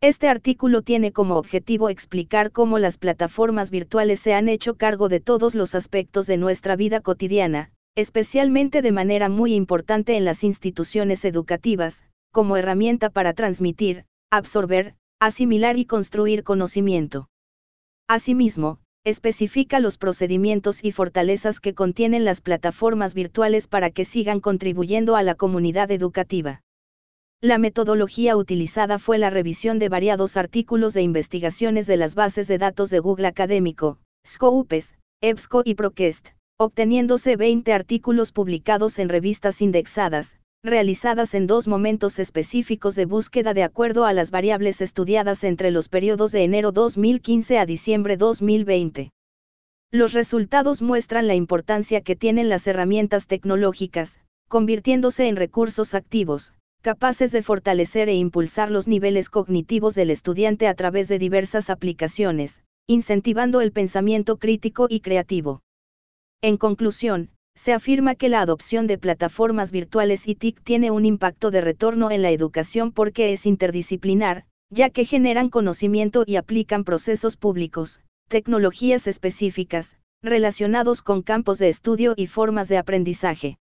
Este artículo tiene como objetivo explicar cómo las plataformas virtuales se han hecho cargo de todos los aspectos de nuestra vida cotidiana, especialmente de manera muy importante en las instituciones educativas, como herramienta para transmitir, absorber, asimilar y construir conocimiento. Asimismo, especifica los procedimientos y fortalezas que contienen las plataformas virtuales para que sigan contribuyendo a la comunidad educativa. La metodología utilizada fue la revisión de variados artículos de investigaciones de las bases de datos de Google Académico, Scopus, EBSCO y ProQuest, obteniéndose 20 artículos publicados en revistas indexadas, realizadas en 2 momentos específicos de búsqueda de acuerdo a las variables estudiadas entre los periodos de enero 2015 a diciembre 2020. Los resultados muestran la importancia que tienen las herramientas tecnológicas, convirtiéndose en recursos activos, capaces de fortalecer e impulsar los niveles cognitivos del estudiante a través de diversas aplicaciones, incentivando el pensamiento crítico y creativo. En conclusión, se afirma que la adopción de plataformas virtuales y TIC tiene un impacto de retorno en la educación porque es interdisciplinar, ya que generan conocimiento y aplican procesos públicos, tecnologías específicas, relacionados con campos de estudio y formas de aprendizaje.